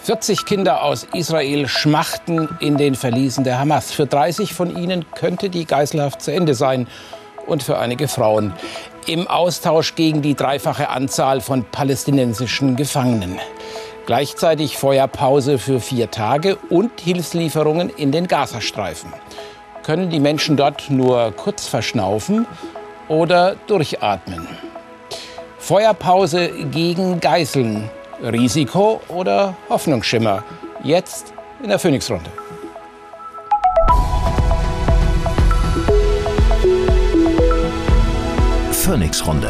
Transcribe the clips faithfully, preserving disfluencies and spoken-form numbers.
vierzig Kinder aus Israel schmachten in den Verliesen der Hamas. Für dreißig von ihnen könnte die Geiselhaft zu Ende sein und für einige Frauen. Im Austausch gegen die dreifache Anzahl von palästinensischen Gefangenen. Gleichzeitig Feuerpause für vier Tage und Hilfslieferungen in den Gazastreifen. Können die Menschen dort nur kurz verschnaufen oder durchatmen? Feuerpause gegen Geiseln. Risiko oder Hoffnungsschimmer? Jetzt in der Phoenix-Runde. Phoenix-Runde.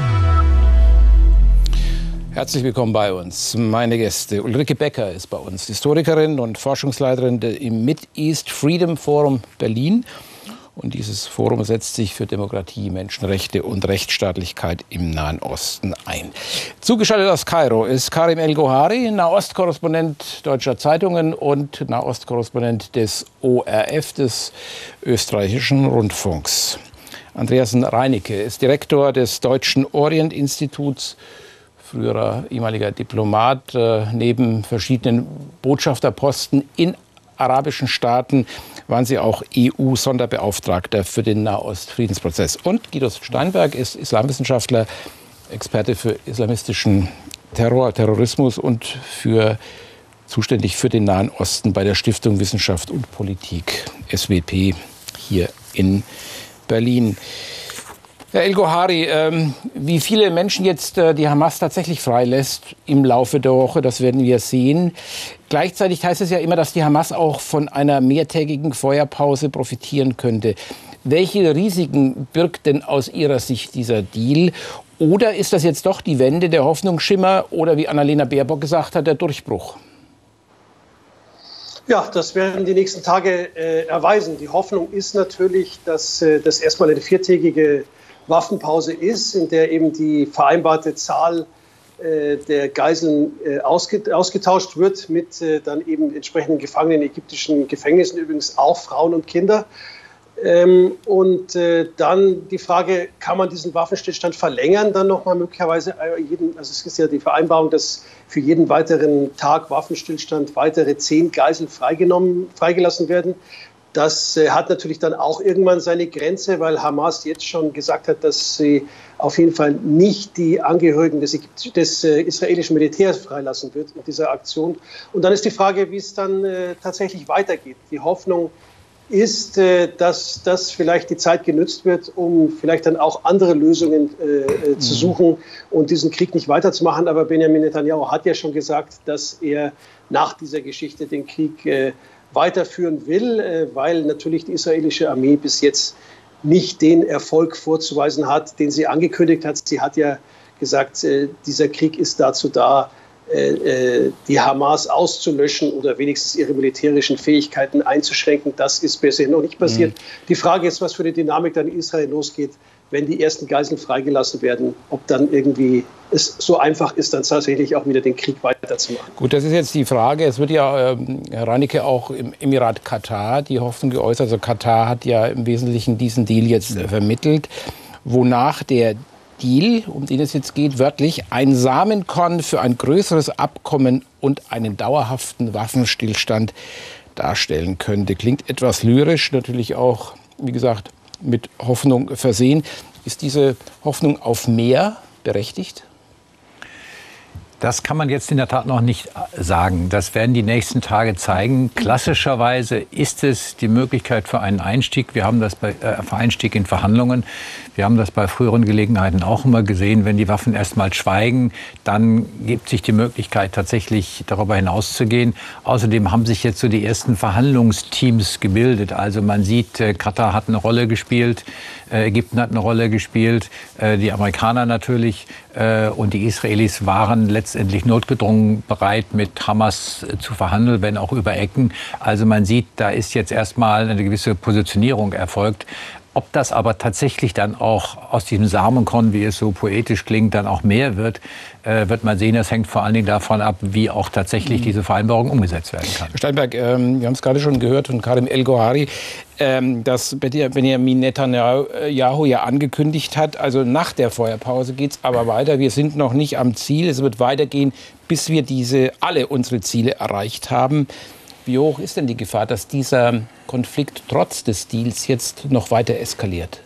Herzlich willkommen bei uns. Meine Gäste. Ulrike Becker ist bei uns, Historikerin und Forschungsleiterin im Mid-East Freedom Forum Berlin. Und dieses Forum setzt sich für Demokratie, Menschenrechte und Rechtsstaatlichkeit im Nahen Osten ein. Zugeschaltet aus Kairo ist Karim El-Gohari, Nahostkorrespondent deutscher Zeitungen und Nahostkorrespondent des O R F, des österreichischen Rundfunks. Andreas Reinecke ist Direktor des Deutschen Orient-Instituts, früherer ehemaliger Diplomat, äh, neben verschiedenen Botschafterposten in arabischen Staaten waren Sie auch E U-Sonderbeauftragter für den Nahost-Friedensprozess. Und Guido Steinberg ist Islamwissenschaftler, Experte für islamistischen Terror, Terrorismus und für, zuständig für den Nahen Osten bei der Stiftung Wissenschaft und Politik, S W P, hier in Berlin. Herr El-Gohari, ähm, wie viele Menschen jetzt äh, die Hamas tatsächlich freilässt im Laufe der Woche, das werden wir sehen. Gleichzeitig heißt es ja immer, dass die Hamas auch von einer mehrtägigen Feuerpause profitieren könnte. Welche Risiken birgt denn aus Ihrer Sicht dieser Deal? Oder ist das jetzt doch die Wende, der Hoffnungsschimmer oder, wie Annalena Baerbock gesagt hat, der Durchbruch? Ja, das werden die nächsten Tage äh, erweisen. Die Hoffnung ist natürlich, dass äh, das erstmal eine viertägige Waffenpause ist, in der eben die vereinbarte Zahl äh, der Geiseln äh, ausget ausgetauscht wird mit äh, dann eben entsprechenden Gefangenen in ägyptischen Gefängnissen, übrigens auch Frauen und Kinder. Ähm, und äh, dann die Frage, kann man diesen Waffenstillstand verlängern, dann nochmal möglicherweise jeden, also es ist ja die Vereinbarung, dass für jeden weiteren Tag Waffenstillstand weitere zehn Geiseln freigenommen, freigelassen werden. Das äh, hat natürlich dann auch irgendwann seine Grenze, weil Hamas jetzt schon gesagt hat, dass sie auf jeden Fall nicht die Angehörigen des, des äh, israelischen Militärs freilassen wird mit dieser Aktion. Und dann ist die Frage, wie es dann äh, tatsächlich weitergeht. Die Hoffnung ist, äh, dass, dass vielleicht die Zeit genutzt wird, um vielleicht dann auch andere Lösungen äh, mhm. zu suchen und diesen Krieg nicht weiterzumachen. Aber Benjamin Netanyahu hat ja schon gesagt, dass er nach dieser Geschichte den Krieg äh, weiterführen will, weil natürlich die israelische Armee bis jetzt nicht den Erfolg vorzuweisen hat, den sie angekündigt hat. Sie hat ja gesagt, dieser Krieg ist dazu da, die Hamas auszulöschen oder wenigstens ihre militärischen Fähigkeiten einzuschränken. Das ist bisher noch nicht passiert. Mhm. Die Frage ist, was für eine Dynamik dann in Israel losgeht, wenn die ersten Geiseln freigelassen werden, ob dann irgendwie es so einfach ist, dann tatsächlich auch wieder den Krieg weiterzumachen. Gut, das ist jetzt die Frage. Es wird ja, ähm, Herr Reinecke, auch im Emirat Katar die Hoffnung geäußert. Also Katar hat ja im Wesentlichen diesen Deal jetzt äh, vermittelt, wonach der Deal, um den es jetzt geht, wörtlich ein Samenkorn für ein größeres Abkommen und einen dauerhaften Waffenstillstand darstellen könnte. Klingt etwas lyrisch, natürlich auch, wie gesagt, mit Hoffnung versehen. Ist diese Hoffnung auf mehr berechtigt? Das kann man jetzt in der Tat noch nicht sagen. Das werden die nächsten Tage zeigen. Klassischerweise ist es die Möglichkeit für einen Einstieg. Wir haben das bei äh, für Einstieg in Verhandlungen. Wir haben das bei früheren Gelegenheiten auch immer gesehen. Wenn die Waffen erstmal schweigen, dann gibt sich die Möglichkeit, tatsächlich darüber hinauszugehen. Außerdem haben sich jetzt so die ersten Verhandlungsteams gebildet. Also man sieht, äh, Katar hat eine Rolle gespielt, äh, Ägypten hat eine Rolle gespielt, äh, die Amerikaner natürlich äh, und die Israelis waren letztendlich notgedrungen bereit, mit Hamas äh, zu verhandeln, wenn auch über Ecken. Also man sieht, da ist jetzt erstmal eine gewisse Positionierung erfolgt. Ob das aber tatsächlich dann auch aus diesem Samenkorn, wie es so poetisch klingt, dann auch mehr wird, äh, wird man sehen. Das hängt vor allen Dingen davon ab, wie auch tatsächlich diese Vereinbarung umgesetzt werden kann. Herr Steinberg, ähm, wir haben es gerade schon gehört von Karim El-Gohari, ähm, dass Benjamin Netanyahu ja angekündigt hat, also nach der Feuerpause geht es aber weiter. Wir sind noch nicht am Ziel. Es wird weitergehen, bis wir diese, alle unsere Ziele erreicht haben. Wie hoch ist denn die Gefahr, dass dieser Konflikt trotz des Deals jetzt noch weiter eskaliert?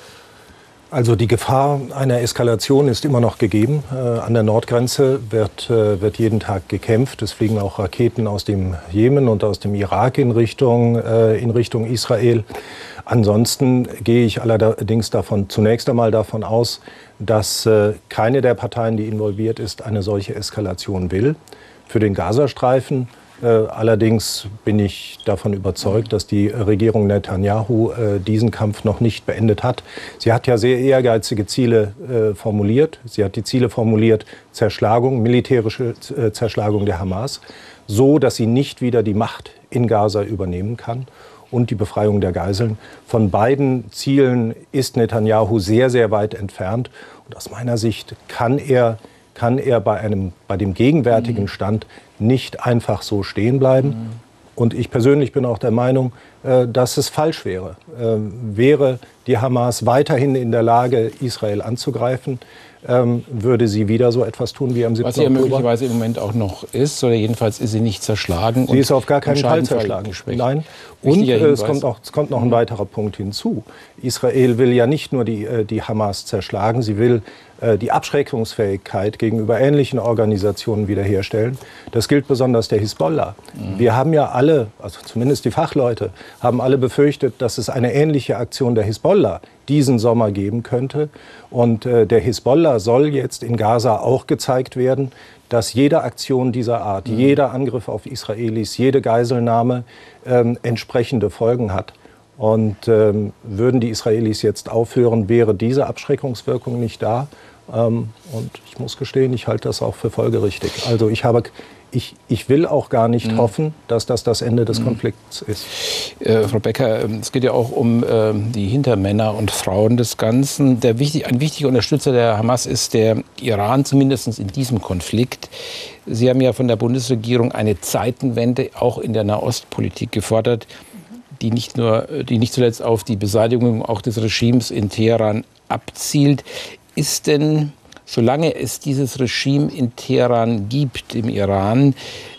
Also die Gefahr einer Eskalation ist immer noch gegeben. Äh, an der Nordgrenze wird, äh, wird jeden Tag gekämpft. Es fliegen auch Raketen aus dem Jemen und aus dem Irak in Richtung, äh, in Richtung Israel. Ansonsten gehe ich allerdings davon, zunächst einmal davon aus, dass äh, keine der Parteien, die involviert ist, eine solche Eskalation will. Für den Gazastreifen Äh, allerdings bin ich davon überzeugt, dass die Regierung Netanyahu äh, diesen Kampf noch nicht beendet hat. Sie hat ja sehr ehrgeizige Ziele äh, formuliert. Sie hat die Ziele formuliert, Zerschlagung, militärische äh, Zerschlagung der Hamas, so dass sie nicht wieder die Macht in Gaza übernehmen kann, und die Befreiung der Geiseln. Von beiden Zielen ist Netanyahu sehr, sehr weit entfernt. Und aus meiner Sicht kann er kann er bei, einem, bei dem gegenwärtigen Stand nicht einfach so stehen bleiben. Mhm. Und ich persönlich bin auch der Meinung, äh, dass es falsch wäre. Äh, wäre die Hamas weiterhin in der Lage, Israel anzugreifen, ähm, würde sie wieder so etwas tun wie am siebten Was sie ja Oktober. möglicherweise im Moment auch noch ist, oder jedenfalls ist sie nicht zerschlagen. Sie ist auf gar keinen Fall zerschlagen. Nein. Und äh, es, kommt auch, es kommt noch ein weiterer Punkt hinzu. Israel will ja nicht nur die, äh, die Hamas zerschlagen, sie will äh, die Abschreckungsfähigkeit gegenüber ähnlichen Organisationen wiederherstellen. Das gilt besonders der Hisbollah. Mhm. Wir haben ja alle, also zumindest die Fachleute, haben alle befürchtet, dass es eine ähnliche Aktion der Hisbollah diesen Sommer geben könnte. Und äh, der Hisbollah soll jetzt in Gaza auch gezeigt werden, dass jede Aktion dieser Art, mhm. jeder Angriff auf Israelis, jede Geiselnahme ähm, entsprechende Folgen hat. Und ähm, würden die Israelis jetzt aufhören, wäre diese Abschreckungswirkung nicht da. Ähm, und ich muss gestehen, ich halte das auch für folgerichtig. Also ich habe... Ich, ich will auch gar nicht mhm. hoffen, dass das das Ende des Konflikts ist. Äh, Frau Becker, es geht ja auch um äh, die Hintermänner und Frauen des Ganzen. Der wichtig, ein wichtiger Unterstützer der Hamas ist der Iran, zumindest in diesem Konflikt. Sie haben ja von der Bundesregierung eine Zeitenwende auch in der Nahostpolitik gefordert, die nicht, nur, die nicht zuletzt auf die Beseitigung auch des Regimes in Teheran abzielt. Ist denn, solange es dieses Regime in Teheran gibt, im Iran,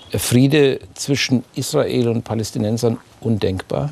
Friede zwischen Israel und Palästinensern undenkbar?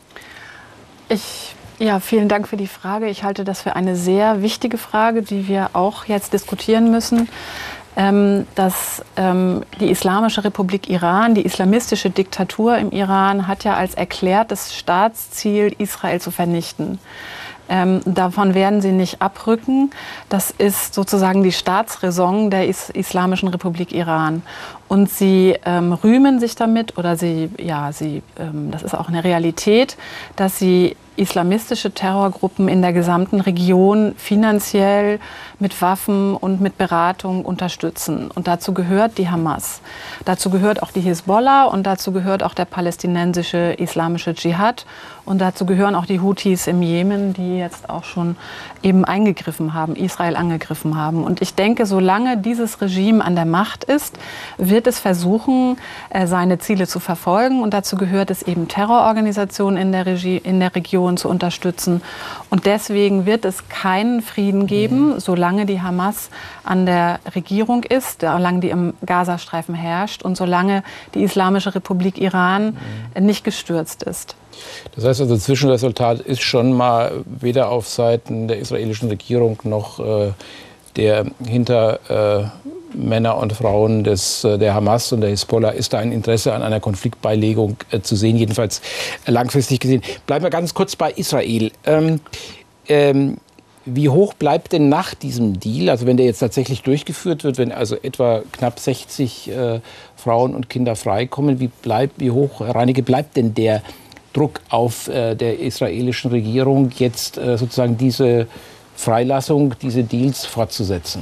Ich, ja, vielen Dank für die Frage. Ich halte das für eine sehr wichtige Frage, die wir auch jetzt diskutieren müssen. Ähm, dass ähm, die Islamische Republik Iran, die islamistische Diktatur im Iran, hat ja als erklärtes Staatsziel, Israel zu vernichten. Ähm, davon werden sie nicht abrücken. Das ist sozusagen die Staatsräson der Is- Islamischen Republik Iran. Und sie ähm, rühmen sich damit, oder sie, ja, sie, ähm, das ist auch eine Realität, dass sie islamistische Terrorgruppen in der gesamten Region finanziell mit Waffen und mit Beratung unterstützen. Und dazu gehört die Hamas. Dazu gehört auch die Hisbollah und dazu gehört auch der palästinensische islamische Dschihad. Und dazu gehören auch die Houthis im Jemen, die jetzt auch schon eben eingegriffen haben, Israel angegriffen haben. Und ich denke, solange dieses Regime an der Macht ist, wird es versuchen, seine Ziele zu verfolgen. Und dazu gehört es eben, Terrororganisationen in der, Regie, in der Region zu unterstützen. Und deswegen wird es keinen Frieden geben, mhm. solange die Hamas an der Regierung ist, solange die im Gazastreifen herrscht und solange die Islamische Republik Iran mhm. nicht gestürzt ist. Das heißt also, das Zwischenresultat ist schon mal weder auf Seiten der israelischen Regierung noch äh, der Hintermänner äh, und Frauen des, äh, der Hamas und der Hisbollah ist da ein Interesse an einer Konfliktbeilegung äh, zu sehen, jedenfalls äh, langfristig gesehen. Bleiben wir ganz kurz bei Israel. Ähm, ähm, wie hoch bleibt denn nach diesem Deal, also wenn der jetzt tatsächlich durchgeführt wird, wenn also etwa knapp sechzig äh, Frauen und Kinder freikommen, wie, bleibt, wie hoch, Herr Reinecke, bleibt denn der Druck auf äh, der israelischen Regierung, jetzt äh, sozusagen diese Freilassung, diese Deals fortzusetzen?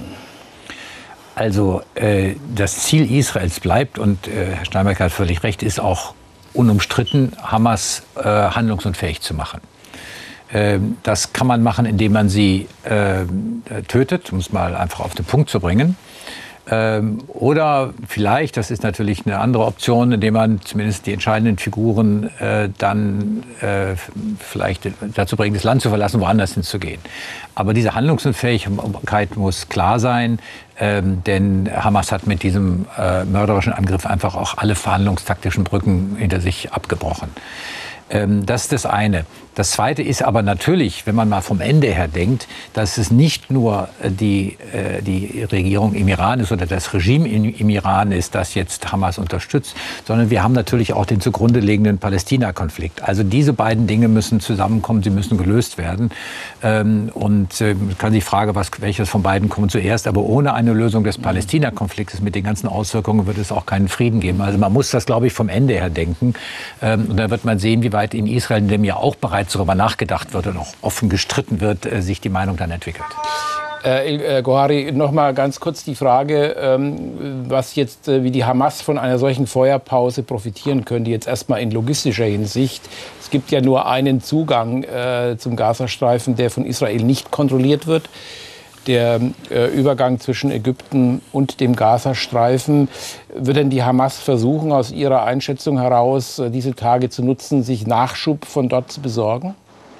Also äh, das Ziel Israels bleibt, und äh, Herr Steinberg hat völlig recht, ist auch unumstritten, Hamas äh, handlungsunfähig zu machen. Das kann man machen, indem man sie äh, tötet, um es mal einfach auf den Punkt zu bringen. Ähm, oder vielleicht, das ist natürlich eine andere Option, indem man zumindest die entscheidenden Figuren äh, dann äh, vielleicht dazu bringt, das Land zu verlassen, woanders hinzugehen. Aber diese Handlungsunfähigkeit muss klar sein, ähm, denn Hamas hat mit diesem äh, mörderischen Angriff einfach auch alle verhandlungstaktischen Brücken hinter sich abgebrochen. Ähm, das ist das eine. Das Zweite ist aber natürlich, wenn man mal vom Ende her denkt, dass es nicht nur die, äh, die Regierung im Iran ist oder das Regime im, im Iran ist, das jetzt Hamas unterstützt, sondern wir haben natürlich auch den zugrunde liegenden Palästina-Konflikt. Also diese beiden Dinge müssen zusammenkommen, sie müssen gelöst werden. Ähm, und äh, man kann sich fragen, was, welches von beiden kommt zuerst. Aber ohne eine Lösung des Palästina-Konfliktes mit den ganzen Auswirkungen wird es auch keinen Frieden geben. Also man muss das, glaube ich, vom Ende her denken. Ähm, und dann wird man sehen, wie weit in Israel, in dem ja auch bereits darüber nachgedacht wird und auch offen gestritten wird, äh, sich die Meinung dann entwickelt. Äh, Gohari, noch mal ganz kurz die Frage, ähm, was jetzt, äh, wie die Hamas von einer solchen Feuerpause profitieren könnte, jetzt erstmal in logistischer Hinsicht. Es gibt ja nur einen Zugang äh, zum Gazastreifen, der von Israel nicht kontrolliert wird. Der äh, Übergang zwischen Ägypten und dem Gazastreifen. Wird denn die Hamas versuchen, aus ihrer Einschätzung heraus, äh, diese Tage zu nutzen, sich Nachschub von dort zu besorgen?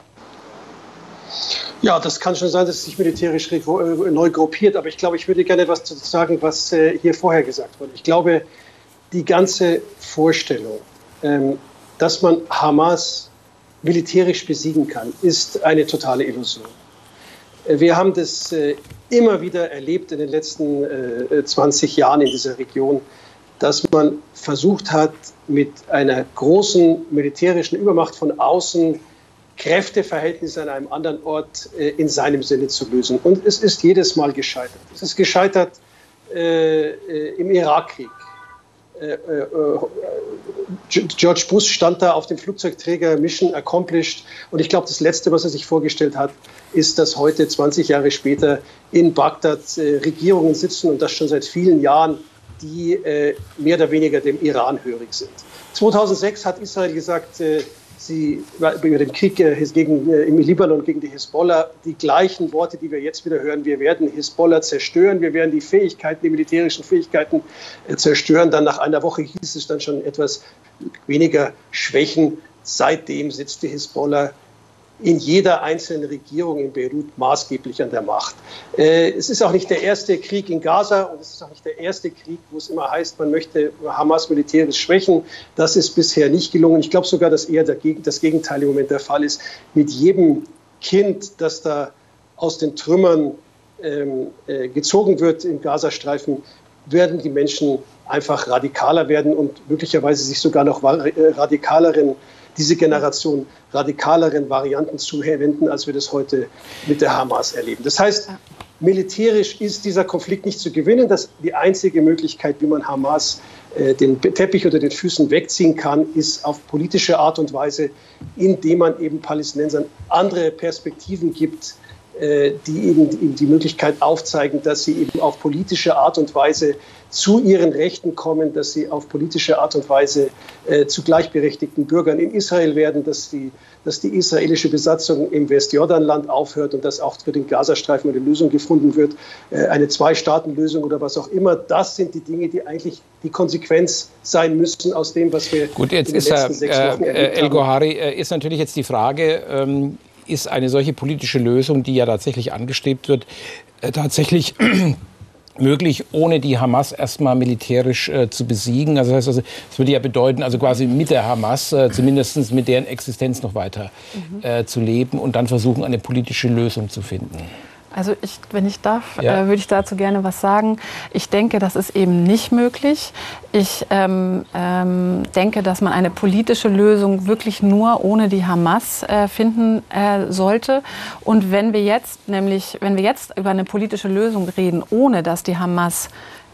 Ja, das kann schon sein, dass es sich militärisch neu gruppiert. Aber ich glaube, ich würde gerne etwas zu sagen, was äh, hier vorher gesagt wurde. Ich glaube, die ganze Vorstellung, ähm, dass man Hamas militärisch besiegen kann, ist eine totale Illusion. Wir haben das äh, immer wieder erlebt in den letzten äh, zwanzig Jahren in dieser Region, dass man versucht hat, mit einer großen militärischen Übermacht von außen Kräfteverhältnisse an einem anderen Ort äh, in seinem Sinne zu lösen. Und es ist jedes Mal gescheitert. Es ist gescheitert äh, äh, im Irakkrieg. Äh, äh, George Bush stand da auf dem Flugzeugträger Mission Accomplished. Und ich glaube, das Letzte, was er sich vorgestellt hat, ist, dass heute, zwanzig Jahre später, in Bagdad äh, Regierungen sitzen und das schon seit vielen Jahren, die äh, mehr oder weniger dem Iran hörig sind. zweitausendsechs hat Israel gesagt, äh, sie über den Krieg äh, gegen, äh, im Libanon gegen die Hisbollah, die gleichen Worte, die wir jetzt wieder hören. Wir werden Hisbollah zerstören, wir werden die Fähigkeiten, die militärischen Fähigkeiten äh, zerstören. Dann nach einer Woche hieß es dann schon etwas weniger Schwächen. Seitdem sitzt die Hisbollah in jeder einzelnen Regierung in Beirut maßgeblich an der Macht. Äh, es ist auch nicht der erste Krieg in Gaza und es ist auch nicht der erste Krieg, wo es immer heißt, man möchte Hamas militärisch schwächen. Das ist bisher nicht gelungen. Ich glaube sogar, dass eher dagegen, das Gegenteil im Moment der Fall ist. Mit jedem Kind, das da aus den Trümmern ähm, äh, gezogen wird im Gazastreifen, werden die Menschen einfach radikaler werden und möglicherweise sich sogar noch radikaleren, diese Generation radikaleren Varianten zuwenden, als wir das heute mit der Hamas erleben. Das heißt, militärisch ist dieser Konflikt nicht zu gewinnen. Das die einzige Möglichkeit, wie man Hamas äh, den Teppich unter den Füßen wegziehen kann, ist auf politische Art und Weise, indem man eben Palästinensern andere Perspektiven gibt, äh, die eben die, die Möglichkeit aufzeigen, dass sie eben auf politische Art und Weise zu ihren Rechten kommen, dass sie auf politische Art und Weise äh, zu gleichberechtigten Bürgern in Israel werden, dass die, dass die israelische Besatzung im Westjordanland aufhört und dass auch für den Gazastreifen eine Lösung gefunden wird, äh, eine Zwei-Staaten-Lösung oder was auch immer. Das sind die Dinge, die eigentlich die Konsequenz sein müssen aus dem, was wir Gut, jetzt in den ist letzten er, sechs Wochen äh, erlebt El haben. Gohari, äh, ist natürlich jetzt die Frage, ähm, ist eine solche politische Lösung, die ja tatsächlich angestrebt wird, äh, tatsächlich möglich, ohne die Hamas erstmal militärisch äh, zu besiegen? Also das heißt, also, das würde ja bedeuten, also quasi mit der Hamas, äh, zumindest mit deren Existenz noch weiter mhm. äh, zu leben und dann versuchen, eine politische Lösung zu finden. Also ich, wenn ich darf, Ja. äh, würde ich dazu gerne was sagen. Ich denke, das ist eben nicht möglich. Ich ähm, ähm, denke, dass man eine politische Lösung wirklich nur ohne die Hamas äh, finden äh, sollte. Und wenn wir jetzt, nämlich, wenn wir jetzt über eine politische Lösung reden, ohne dass die Hamas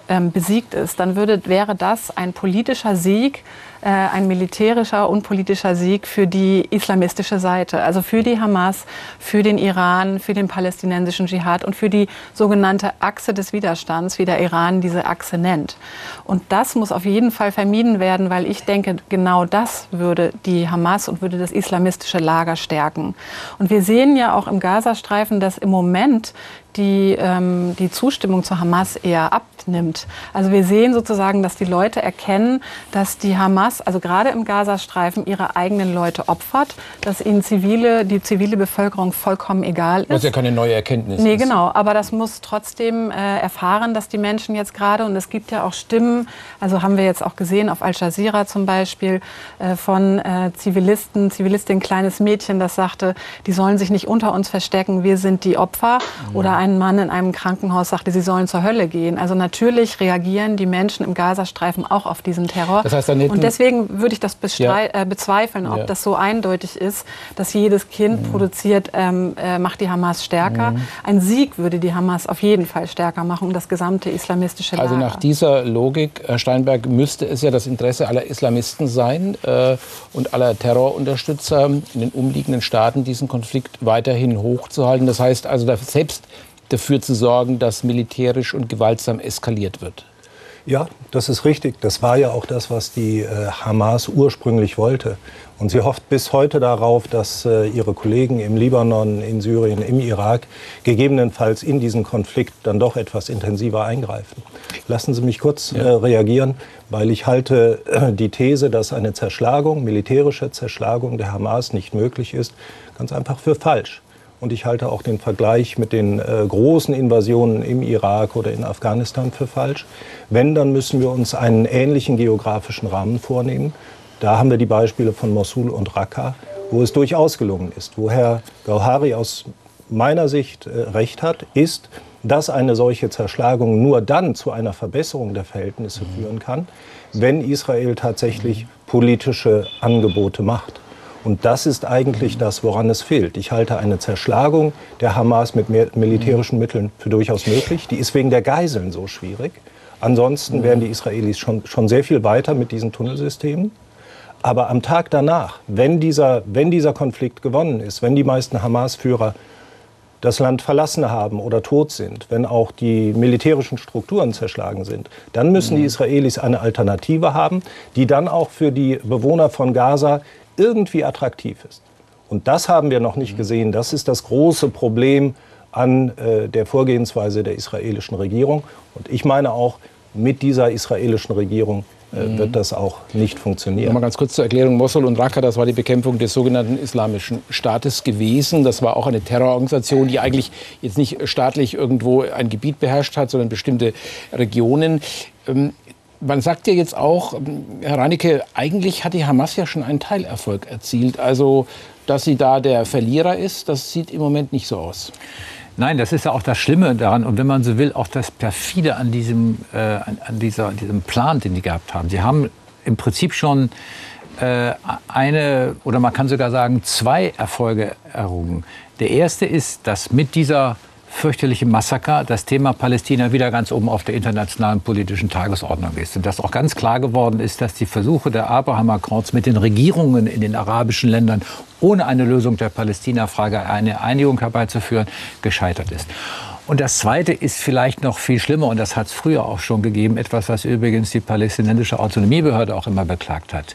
ähm, besiegt ist, dann würde, wäre das ein politischer Sieg, äh, ein militärischer und politischer Sieg für die islamistische Seite, also für die Hamas, für den Iran, für den palästinensischen Dschihad und für die sogenannte Achse des Widerstands, wie der Iran diese Achse nennt. Und das muss auf jeden Fall vermieden werden, weil ich denke, genau das würde die Hamas und würde das islamistische Lager stärken. Und wir sehen ja auch im Gazastreifen, dass im Moment die, ähm, die Zustimmung zur Hamas eher abnimmt. Also wir sehen sozusagen, dass die Leute erkennen, dass die Hamas, also gerade im Gazastreifen, ihre eigenen Leute opfert, dass ihnen zivile, die zivile Bevölkerung vollkommen egal ist. Was ja keine neue Erkenntnis Nee, ist. genau. Aber das muss trotzdem äh, erfahren, dass die Menschen jetzt gerade, und es gibt ja auch Stimmen, also haben wir jetzt auch gesehen auf Al Jazeera zum Beispiel, äh, von äh, Zivilisten, Zivilistin, ein kleines Mädchen, das sagte, die sollen sich nicht unter uns verstecken, wir sind die Opfer. Mhm. Oder ein Mann in einem Krankenhaus sagte, sie sollen zur Hölle gehen. Also natürlich reagieren die Menschen im Gazastreifen auch auf diesen Terror. Das heißt, und deswegen würde ich das ja. äh, bezweifeln, ob ja. das so eindeutig ist, dass jedes Kind mhm. produziert, ähm, äh, macht die Hamas stärker. Mhm. Ein Sieg würde die Hamas auf jeden Fall stärker machen, um das gesamte islamistische Lager. Also nach dieser Logik, Herr Steinberg, müsste es ja das Interesse aller Islamisten sein äh, und aller Terrorunterstützer in den umliegenden Staaten, diesen Konflikt weiterhin hochzuhalten. Das heißt also, selbst dafür zu sorgen, dass militärisch und gewaltsam eskaliert wird. Ja, das ist richtig. Das war ja auch das, was die äh, Hamas ursprünglich wollte. Und sie hofft bis heute darauf, dass äh, ihre Kollegen im Libanon, in Syrien, im Irak gegebenenfalls in diesen Konflikt dann doch etwas intensiver eingreifen. Lassen Sie mich kurz ja. äh, reagieren, weil ich halte äh, die These, dass eine Zerschlagung, militärische Zerschlagung der Hamas nicht möglich ist, ganz einfach für falsch. Und ich halte auch den Vergleich mit den äh, großen Invasionen im Irak oder in Afghanistan für falsch. Wenn, dann müssen wir uns einen ähnlichen geografischen Rahmen vornehmen. Da haben wir die Beispiele von Mosul und Raqqa, wo es durchaus gelungen ist. Wo Herr Gauhari aus meiner Sicht äh, recht hat, ist, dass eine solche Zerschlagung nur dann zu einer Verbesserung der Verhältnisse mhm. führen kann, wenn Israel tatsächlich politische Angebote macht. Und das ist eigentlich das, woran es fehlt. Ich halte eine Zerschlagung der Hamas mit militärischen Mitteln für durchaus möglich. Die ist wegen der Geiseln so schwierig. Ansonsten wären die Israelis schon, schon sehr viel weiter mit diesen Tunnelsystemen. Aber am Tag danach, wenn dieser, wenn dieser Konflikt gewonnen ist, wenn die meisten Hamas-Führer das Land verlassen haben oder tot sind, wenn auch die militärischen Strukturen zerschlagen sind, dann müssen die Israelis eine Alternative haben, die dann auch für die Bewohner von Gaza irgendwie attraktiv ist. Und das haben wir noch nicht gesehen. Das ist das große Problem an äh, der Vorgehensweise der israelischen Regierung. Und ich meine auch, mit dieser israelischen Regierung äh, mhm. wird das auch nicht funktionieren. Noch mal ganz kurz zur Erklärung. Mosul und Raqqa, das war die Bekämpfung des sogenannten Islamischen Staates gewesen. Das war auch eine Terrororganisation, die eigentlich jetzt nicht staatlich irgendwo ein Gebiet beherrscht hat, sondern bestimmte Regionen. Ähm, Man sagt ja jetzt auch, Herr Reinecke, eigentlich hat die Hamas ja schon einen Teilerfolg erzielt. Also, dass sie da der Verlierer ist, das sieht im Moment nicht so aus. Nein, das ist ja auch das Schlimme daran und wenn man so will, auch das Perfide an diesem, äh, an, an dieser, diesem Plan, den die gehabt haben. Sie haben im Prinzip schon äh, eine, oder man kann sogar sagen, zwei Erfolge errungen. Der erste ist, dass mit dieser fürchterliche Massaker das Thema Palästina wieder ganz oben auf der internationalen politischen Tagesordnung ist. Und dass auch ganz klar geworden ist, dass die Versuche der Abraham Accords mit den Regierungen in den arabischen Ländern ohne eine Lösung der Palästina-Frage eine Einigung herbeizuführen, gescheitert ist. Und das Zweite ist vielleicht noch viel schlimmer, und das hat es früher auch schon gegeben, etwas, was übrigens die palästinensische Autonomiebehörde auch immer beklagt hat,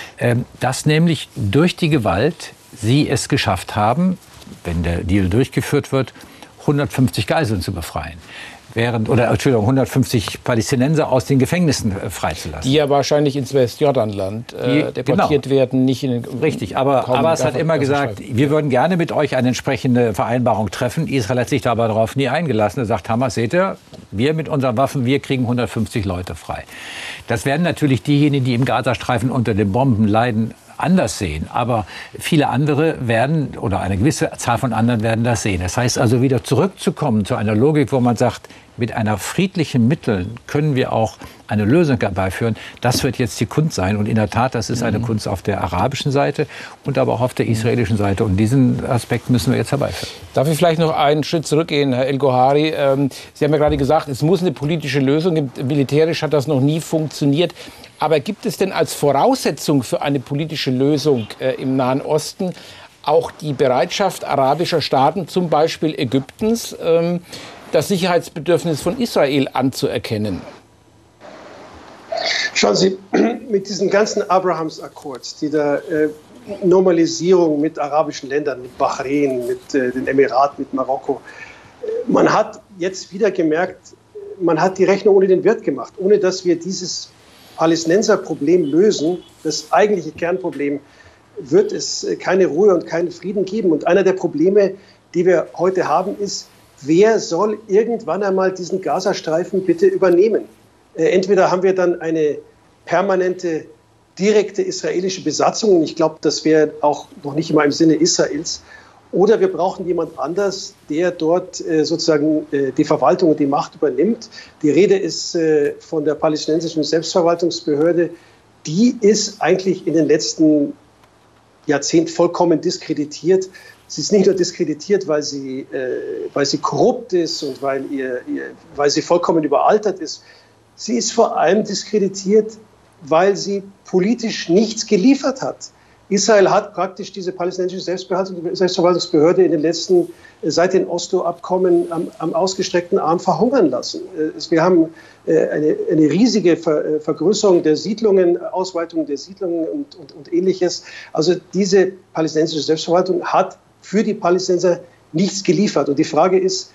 dass nämlich durch die Gewalt sie es geschafft haben, wenn der Deal durchgeführt wird, hundertfünfzig Geiseln zu befreien. Während, oder Entschuldigung, hundertfünfzig Palästinenser aus den Gefängnissen äh, freizulassen. Die ja wahrscheinlich ins Westjordanland äh, deportiert genau. werden, nicht in den Richtig, aber Abbas hat immer gesagt, wir würden gerne mit euch eine entsprechende Vereinbarung treffen. Israel hat sich da aber darauf nie eingelassen. Er sagt, Hamas, seht ihr, wir mit unseren Waffen, wir kriegen hundertfünfzig Leute frei. Das werden natürlich diejenigen, die im Gazastreifen unter den Bomben leiden, anders sehen. Aber viele andere werden, oder eine gewisse Zahl von anderen werden das sehen. Das heißt also, wieder zurückzukommen zu einer Logik, wo man sagt, mit einer friedlichen Mitteln können wir auch eine Lösung herbeiführen. Das wird jetzt die Kunst sein. Und in der Tat, das ist eine mhm. Kunst auf der arabischen Seite und aber auch auf der israelischen Seite. Und diesen Aspekt müssen wir jetzt herbeiführen. Darf ich vielleicht noch einen Schritt zurückgehen, Herr El-Gohari? Ähm, Sie haben ja gerade gesagt, es muss eine politische Lösung geben. Militärisch hat das noch nie funktioniert. Aber gibt es denn als Voraussetzung für eine politische Lösung äh, im Nahen Osten auch die Bereitschaft arabischer Staaten, zum Beispiel Ägyptens, ähm, das Sicherheitsbedürfnis von Israel anzuerkennen? Schauen Sie, mit diesen ganzen Abrahams-Akkords, die der äh, Normalisierung mit arabischen Ländern, mit Bahrain, mit äh, den Emiraten, mit Marokko, äh, man hat jetzt wieder gemerkt, man hat die Rechnung ohne den Wirt gemacht, ohne dass wir dieses Palästinenser-Problem lösen, das eigentliche Kernproblem, wird es keine Ruhe und keinen Frieden geben. Und einer der Probleme, die wir heute haben, ist, wer soll irgendwann einmal diesen Gazastreifen bitte übernehmen? Entweder haben wir dann eine permanente, direkte israelische Besatzung, und ich glaube, das wäre auch noch nicht immer im Sinne Israels, oder wir brauchen jemand anders, der dort sozusagen die Verwaltung und die Macht übernimmt. Die Rede ist von der palästinensischen Selbstverwaltungsbehörde. Die ist eigentlich in den letzten Jahrzehnten vollkommen diskreditiert. Sie ist nicht nur diskreditiert, weil sie, äh, weil sie korrupt ist und weil, ihr, ihr, weil sie vollkommen überaltert ist. Sie ist vor allem diskreditiert, weil sie politisch nichts geliefert hat. Israel hat praktisch diese palästinensische Selbstverwaltungsbehörde in den letzten, seit den Oslo-Abkommen am, am ausgestreckten Arm verhungern lassen. Wir haben eine, eine riesige Ver, Vergrößerung der Siedlungen, Ausweitung der Siedlungen und, und, und Ähnliches. Also diese palästinensische Selbstverwaltung hat für die Palästinenser nichts geliefert. Und die Frage ist,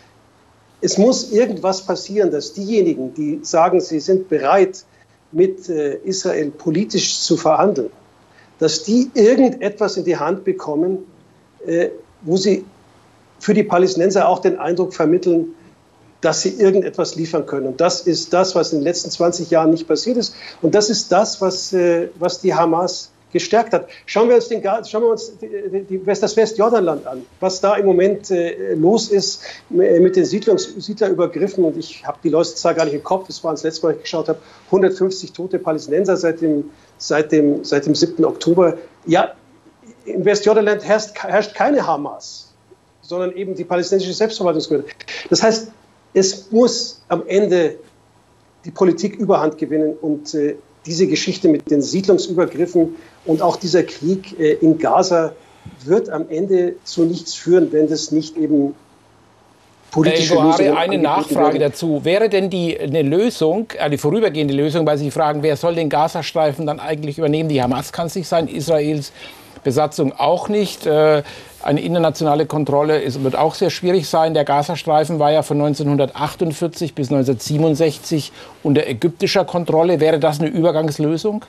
es muss irgendwas passieren, dass diejenigen, die sagen, sie sind bereit, mit Israel politisch zu verhandeln, dass die irgendetwas in die Hand bekommen, äh, wo sie für die Palästinenser auch den Eindruck vermitteln, dass sie irgendetwas liefern können. Und das ist das, was in den letzten zwanzig Jahren nicht passiert ist. Und das ist das, was, äh, was die Hamas gestärkt hat. Schauen wir uns, den, schauen wir uns die, die, das Westjordanland an, was da im Moment äh, los ist mit den Siedlungs Siedlerübergriffen. Und ich habe die Zahl gar nicht im Kopf, das war das letzte Mal, ich geschaut habe, hundertfünfzig tote Palästinenser seit dem, seit dem, seit dem siebten Oktober. Ja, im Westjordanland herrscht, herrscht keine Hamas, sondern eben die palästinensische Selbstverwaltungsbehörde. Das heißt, es muss am Ende die Politik Überhand gewinnen und äh, diese Geschichte mit den Siedlungsübergriffen und auch dieser Krieg äh, in Gaza wird am Ende zu nichts führen, wenn das nicht eben politische Lösungen eine Nachfrage werden. Dazu. Wäre denn die eine Lösung, eine vorübergehende Lösung, weil Sie fragen, wer soll den Gazastreifen dann eigentlich übernehmen? Die Hamas kann es nicht sein, Israels Besatzung auch nicht. Äh, eine internationale Kontrolle ist, wird auch sehr schwierig sein. Der Gazastreifen war ja von neunzehnhundertachtundvierzig bis neunzehnhundertsiebenundsechzig unter ägyptischer Kontrolle. Wäre das eine Übergangslösung?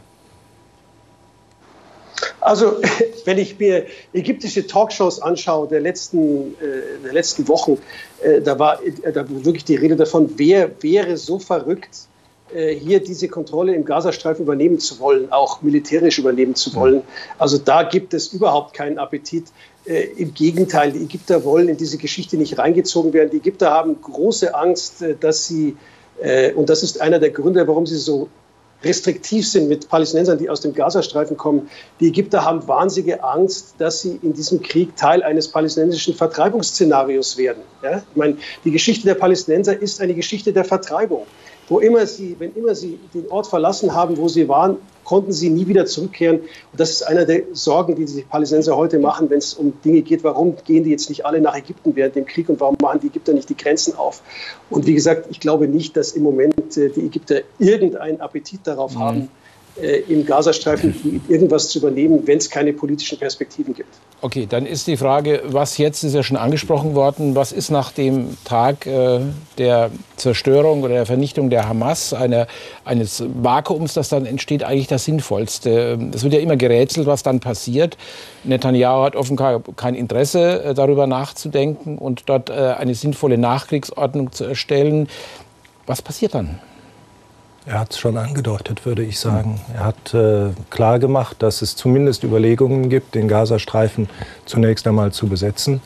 Also, wenn ich mir ägyptische Talkshows anschaue der letzten, äh, der letzten Wochen, äh, da war äh, da wirklich die Rede davon, wer wäre so verrückt, äh, hier diese Kontrolle im Gazastreifen übernehmen zu wollen, auch militärisch übernehmen zu wollen. Also da gibt es überhaupt keinen Appetit. Äh, Im Gegenteil, die Ägypter wollen in diese Geschichte nicht reingezogen werden. Die Ägypter haben große Angst, äh, dass sie, äh, und das ist einer der Gründe, warum sie so restriktiv sind mit Palästinensern, die aus dem Gazastreifen kommen. Die Ägypter haben wahnsinnige Angst, dass sie in diesem Krieg Teil eines palästinensischen Vertreibungsszenarios werden. Ja? Ich meine, die Geschichte der Palästinenser ist eine Geschichte der Vertreibung. Wo immer sie, wenn immer sie den Ort verlassen haben, wo sie waren, konnten sie nie wieder zurückkehren. Und das ist einer der Sorgen, die die Palästinenser heute machen, wenn es um Dinge geht. Warum gehen die jetzt nicht alle nach Ägypten während dem Krieg und warum machen die Ägypter nicht die Grenzen auf? Und wie gesagt, ich glaube nicht, dass im Moment äh, die Ägypter irgendeinen Appetit darauf mhm. haben, äh, im Gazastreifen irgendwas zu übernehmen, wenn es keine politischen Perspektiven gibt. Okay, dann ist die Frage, was jetzt, ist ja schon angesprochen worden, was ist nach dem Tag äh, der Zerstörung oder der Vernichtung der Hamas, eine, eines Vakuums, das dann entsteht, eigentlich das Sinnvollste? Es wird ja immer gerätselt, was dann passiert. Netanyahu hat offenbar kein Interesse, äh, darüber nachzudenken und dort äh, eine sinnvolle Nachkriegsordnung zu erstellen. Was passiert dann? Er hat es schon angedeutet, würde ich sagen. Er hat äh, klar gemacht, dass es zumindest Überlegungen gibt, den Gazastreifen zunächst einmal zu besetzen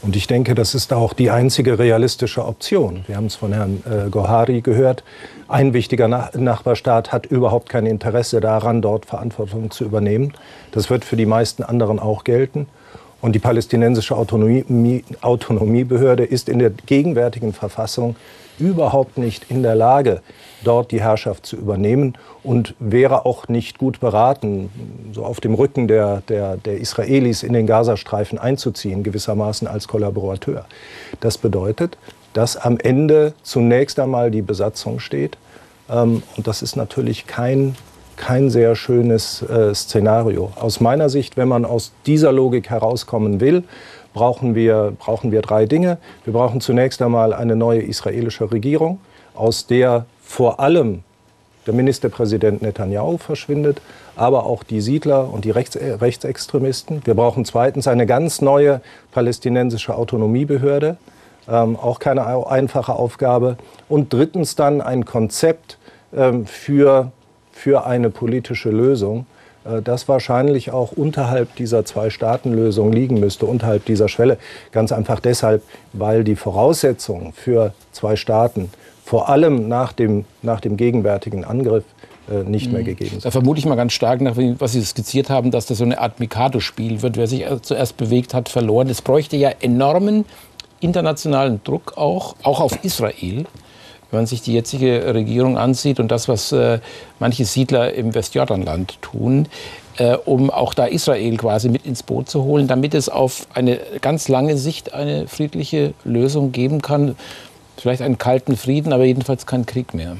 Und ich denke, das ist auch die einzige realistische Option. Wir haben es von Herrn äh, Gohari gehört. Ein wichtiger Nach- Nachbarstaat hat überhaupt kein Interesse daran, dort Verantwortung zu übernehmen. Das wird für die meisten anderen auch gelten. Und die palästinensische Autonomie, Autonomiebehörde ist in der gegenwärtigen Verfassung überhaupt nicht in der Lage, dort die Herrschaft zu übernehmen und wäre auch nicht gut beraten, so auf dem Rücken der, der, der Israelis in den Gazastreifen einzuziehen, gewissermaßen als Kollaborateur. Das bedeutet, dass am Ende zunächst einmal die Besatzung steht. Ähm, und das ist natürlich kein, kein sehr schönes äh, Szenario. Aus meiner Sicht, wenn man aus dieser Logik herauskommen will, brauchen wir, brauchen wir drei Dinge. Wir brauchen zunächst einmal eine neue israelische Regierung, aus der vor allem der Ministerpräsident Netanyahu verschwindet, aber auch die Siedler und die Rechts, äh, Rechtsextremisten. Wir brauchen zweitens eine ganz neue palästinensische Autonomiebehörde, ähm, auch keine einfache Aufgabe. Und drittens dann ein Konzept ähm, für, für eine politische Lösung, das wahrscheinlich auch unterhalb dieser Zwei-Staaten-Lösung liegen müsste, unterhalb dieser Schwelle. Ganz einfach deshalb, weil die Voraussetzungen für zwei Staaten vor allem nach dem, nach dem gegenwärtigen Angriff äh, nicht mhm. mehr gegeben sind. Da vermute ich mal ganz stark, nach dem, was Sie skizziert haben, dass das so eine Art Mikado-Spiel wird. Wer sich zuerst bewegt hat, verloren. Es bräuchte ja enormen internationalen Druck auch, auch auf Israel. Wenn man sich die jetzige Regierung ansieht und das, was äh, manche Siedler im Westjordanland tun, äh, um auch da Israel quasi mit ins Boot zu holen, damit es auf eine ganz lange Sicht eine friedliche Lösung geben kann. Vielleicht einen kalten Frieden, aber jedenfalls keinen Krieg mehr.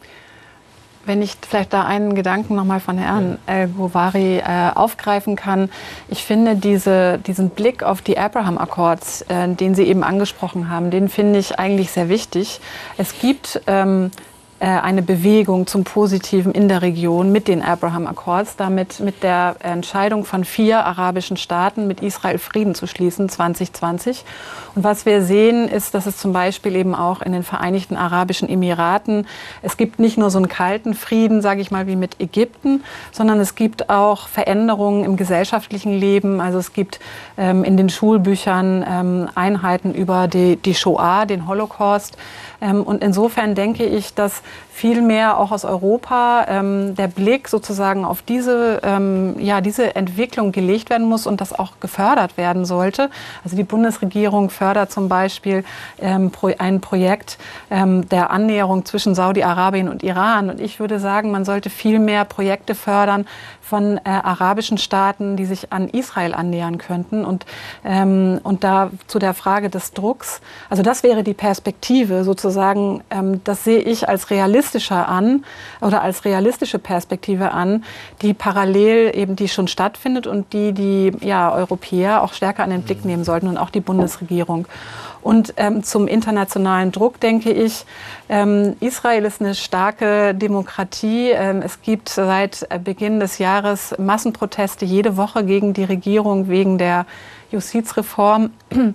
Wenn ich vielleicht da einen Gedanken nochmal von Herrn äh, Gohari äh, aufgreifen kann. Ich finde diese, diesen Blick auf die Abraham Accords, äh, den Sie eben angesprochen haben, den finde ich eigentlich sehr wichtig. Es gibt ähm, äh, eine Bewegung zum Positiven in der Region mit den Abraham Accords, damit mit der Entscheidung von vier arabischen Staaten mit Israel Frieden zu schließen, zwanzig zwanzig. Und was wir sehen, ist, dass es zum Beispiel eben auch in den Vereinigten Arabischen Emiraten, es gibt nicht nur so einen kalten Frieden, sage ich mal, wie mit Ägypten, sondern es gibt auch Veränderungen im gesellschaftlichen Leben. Also es gibt ähm, in den Schulbüchern ähm, Einheiten über die, die Shoah, den Holocaust. Ähm, und insofern denke ich, dass viel mehr auch aus Europa ähm, der Blick sozusagen auf diese, ähm, ja, diese Entwicklung gelegt werden muss und das auch gefördert werden sollte. Also die Bundesregierung fördert zum Beispiel ähm, pro, ein Projekt ähm, der Annäherung zwischen Saudi-Arabien und Iran. Und ich würde sagen, man sollte viel mehr Projekte fördern von äh, arabischen Staaten, die sich an Israel annähern könnten. Und, ähm, und da zu der Frage des Drucks, also das wäre die Perspektive sozusagen, ähm, das sehe ich als realistischer an oder als realistische Perspektive an, die parallel eben die schon stattfindet und die die ja, Europäer auch stärker an den Blick nehmen sollten und auch die Bundesregierung. Und ähm, zum internationalen Druck denke ich, ähm, Israel ist eine starke Demokratie. Ähm, es gibt seit Beginn des Jahres Massenproteste jede Woche gegen die Regierung wegen der Justizreform.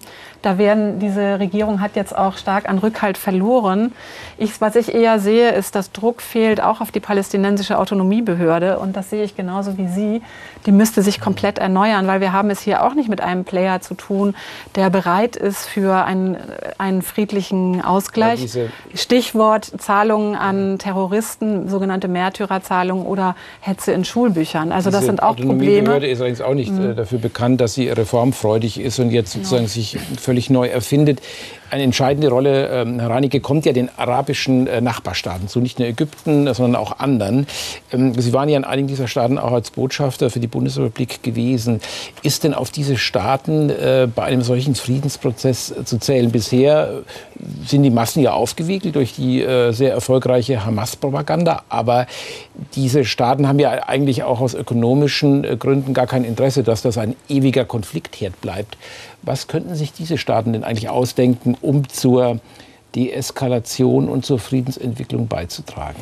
Da werden, diese Regierung hat jetzt auch stark an Rückhalt verloren. Ich, was ich eher sehe, ist, dass Druck fehlt auch auf die palästinensische Autonomiebehörde. Und das sehe ich genauso wie Sie. Die müsste sich komplett erneuern, weil wir haben es hier auch nicht mit einem Player zu tun, der bereit ist für einen, einen friedlichen Ausgleich. Ja, Stichwort Zahlungen an Terroristen, sogenannte Märtyrerzahlungen oder Hetze in Schulbüchern. Also das sind auch Probleme. Die Autonomiebehörde ist allerdings auch nicht mhm. dafür bekannt, dass sie reformfreudig ist und jetzt sozusagen genau. sich völlig neu erfindet. Eine entscheidende Rolle, ähm, Herr Reinecke, kommt ja den arabischen äh, Nachbarstaaten zu, nicht nur Ägypten, sondern auch anderen. Ähm, Sie waren ja in einigen dieser Staaten auch als Botschafter für die Bundesrepublik gewesen. Ist denn auf diese Staaten äh, bei einem solchen Friedensprozess äh, zu zählen? Bisher sind die Massen ja aufgewiegelt durch die äh, sehr erfolgreiche Hamas-Propaganda, aber diese Staaten haben ja eigentlich auch aus ökonomischen äh, Gründen gar kein Interesse, dass das ein ewiger Konfliktherd bleibt. Was könnten sich diese Staaten denn eigentlich ausdenken, um zur Deeskalation und zur Friedensentwicklung beizutragen?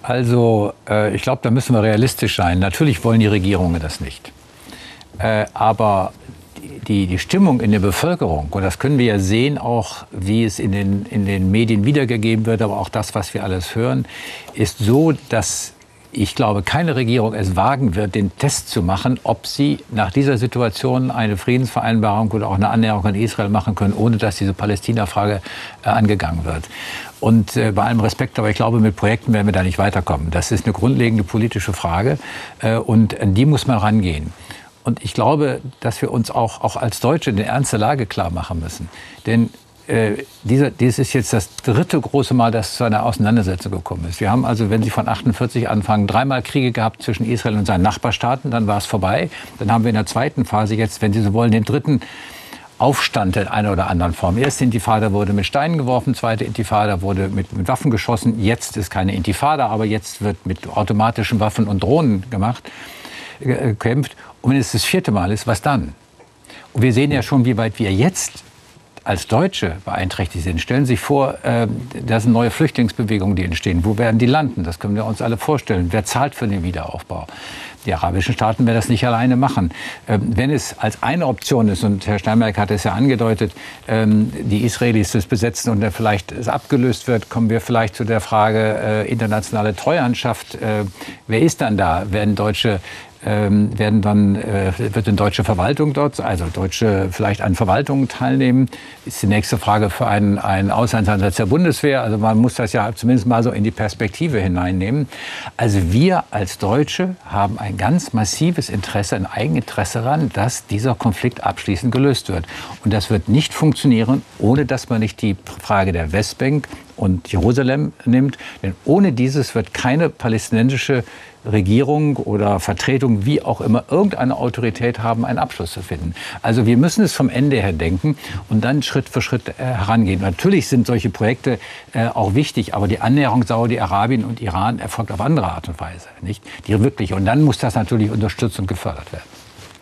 Also äh, ich glaube, da müssen wir realistisch sein. Natürlich wollen die Regierungen das nicht. Äh, aber die, die Stimmung in der Bevölkerung, und das können wir ja sehen, auch wie es in den, in den Medien wiedergegeben wird, aber auch das, was wir alles hören, ist so, dass ich glaube, keine Regierung es wagen wird, den Test zu machen, ob sie nach dieser Situation eine Friedensvereinbarung oder auch eine Annäherung an Israel machen können, ohne dass diese Palästina-Frage äh, angegangen wird. Und äh, bei allem Respekt, aber ich glaube, mit Projekten werden wir da nicht weiterkommen. Das ist eine grundlegende politische Frage äh, und an die muss man rangehen. Und ich glaube, dass wir uns auch, auch als Deutsche die ernste Lage klar machen müssen. Denn Äh, dieser, dies ist jetzt das dritte große Mal, dass es zu einer Auseinandersetzung gekommen ist. Wir haben also, wenn Sie von achtundvierzig anfangen, dreimal Kriege gehabt zwischen Israel und seinen Nachbarstaaten, dann war es vorbei. Dann haben wir in der zweiten Phase jetzt, wenn Sie so wollen, den dritten Aufstand in einer oder anderen Form. Erste Intifada wurde mit Steinen geworfen, zweite Intifada wurde mit, mit Waffen geschossen. Jetzt ist keine Intifada, aber jetzt wird mit automatischen Waffen und Drohnen gemacht, gekämpft. Und wenn es das vierte Mal ist, was dann? Und wir sehen ja schon, wie weit wir jetzt als Deutsche beeinträchtigt sind. Stellen Sie sich vor, äh, das sind neue Flüchtlingsbewegungen, die entstehen. Wo werden die landen? Das können wir uns alle vorstellen. Wer zahlt für den Wiederaufbau? Die arabischen Staaten werden das nicht alleine machen. Ähm, wenn es als eine Option ist, und Herr Steinberg hat es ja angedeutet, ähm, die Israelis das besetzen und dann vielleicht es abgelöst wird, kommen wir vielleicht zu der Frage äh, internationale Treuhandschaft. Äh, wer ist dann da? Werden Deutsche Ähm, werden dann, äh, wird eine deutsche Verwaltung dort, also Deutsche vielleicht an Verwaltungen teilnehmen? Ist die nächste Frage für einen, einen Auslandseinsatz der Bundeswehr. Also man muss das ja zumindest mal so in die Perspektive hineinnehmen. Also wir als Deutsche haben ein ganz massives Interesse, ein Eigeninteresse daran, dass dieser Konflikt abschließend gelöst wird. Und das wird nicht funktionieren, ohne dass man nicht die Frage der Westbank und Jerusalem nimmt. Denn ohne dieses wird keine palästinensische Regierung oder Vertretung, wie auch immer, irgendeine Autorität haben, einen Abschluss zu finden. Also wir müssen es vom Ende her denken und dann Schritt für Schritt äh, herangehen. Natürlich sind solche Projekte äh, auch wichtig, aber die Annäherung Saudi-Arabien und Iran erfolgt auf andere Art und Weise, nicht? Die wirklich. Und dann muss das natürlich unterstützt und gefördert werden.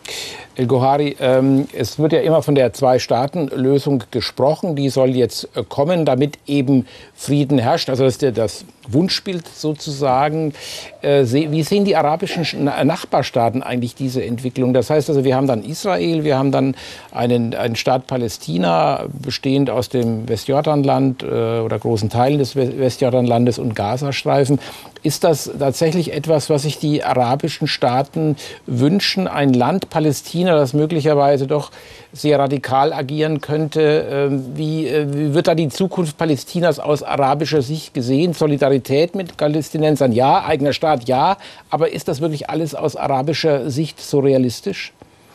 El-Gohari, ähm, es wird ja immer von der Zwei-Staaten-Lösung gesprochen. Die soll jetzt äh, kommen, damit eben Frieden herrscht. Also das ist ja das Wunschbild sozusagen. Äh, se- wie sehen die arabischen Sch- Nachbarstaaten eigentlich diese Entwicklung? Das heißt also, wir haben dann Israel, wir haben dann einen, einen Staat Palästina, bestehend aus dem Westjordanland äh, oder großen Teilen des Westjordanlandes und Gazastreifen. Ist das tatsächlich etwas, was sich die arabischen Staaten wünschen? Ein Land Palästina, das möglicherweise doch sehr radikal agieren könnte. Wie, wie wird da die Zukunft Palästinas aus arabischer Sicht gesehen? Solidarität mit Palästinensern, ja. Eigener Staat, ja. Aber ist das wirklich alles aus arabischer Sicht so realistisch?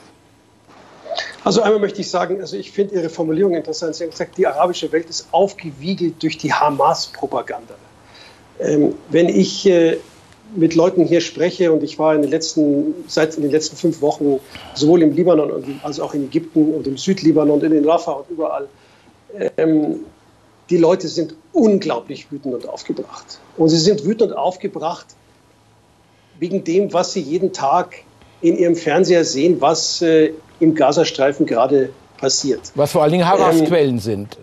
Also einmal möchte ich sagen, also ich finde Ihre Formulierung interessant. Sie haben gesagt, die arabische Welt ist aufgewiegelt durch die Hamas-Propaganda. Ähm, wenn ich äh, mit Leuten hier spreche, und ich war in den letzten, seit in den letzten fünf Wochen sowohl im Libanon als auch in Ägypten und im Südlibanon und in den Rafah und überall, ähm, die Leute sind unglaublich wütend und aufgebracht. Und sie sind wütend und aufgebracht wegen dem, was sie jeden Tag in ihrem Fernseher sehen, was äh, im Gazastreifen gerade passiert. Was vor allen Dingen Hamas-Quellen ähm, sind.